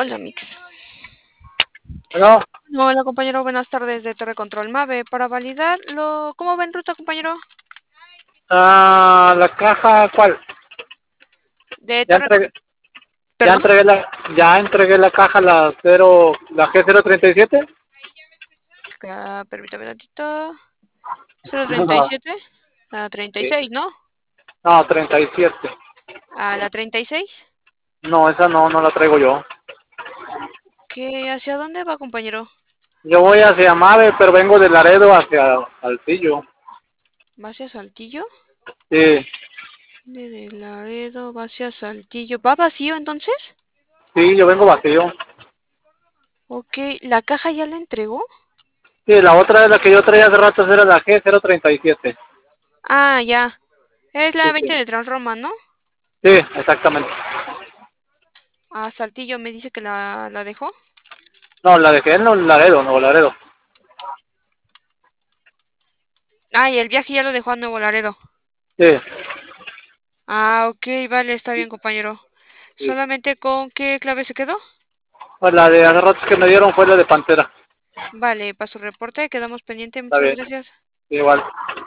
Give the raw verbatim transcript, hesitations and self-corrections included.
Hola, Mix. Bueno, Hola, compañero. Buenas tardes de Torre Control Mave. Para validar lo... ¿Cómo va en ruta, compañero? ah, la caja, ¿cuál? De Ya Torre... Con- entregué, ya ¿Perdón? entregué la, ya entregué la caja, la cero, la G cero treinta y siete. Ah, permítame tantito. cero treinta y siete. La treinta y Sí. seis, ¿no? No, treinta y siete. A la treinta y seis. No, esa no, no la traigo yo. ¿Qué? ¿Hacia dónde va, compañero? Yo voy hacia Mave, pero vengo de Laredo hacia Saltillo. ¿Va hacia Saltillo? Sí, De, de Laredo, va hacia Saltillo. ¿Va vacío entonces? sí, yo vengo vacío. Ok. ¿La caja ya la entregó? Sí, la otra de la que yo traía hace rato era la G cero treinta y siete. Ah, ya. Es la Sí, veinte sí. de Transroma, ¿no? Sí, exactamente. A Saltillo me dice que la, la dejó. No, la dejé en Laredo, Nuevo Laredo. Ah, y el viaje ya lo dejó a Nuevo Laredo. Sí, Ah, ok, vale, está bien, compañero. sí. ¿Solamente con qué clave se quedó? Pues la de hace rato que me dieron fue la de Pantera. Vale, para su reporte, quedamos pendiente, Está muchas bien, gracias. igual.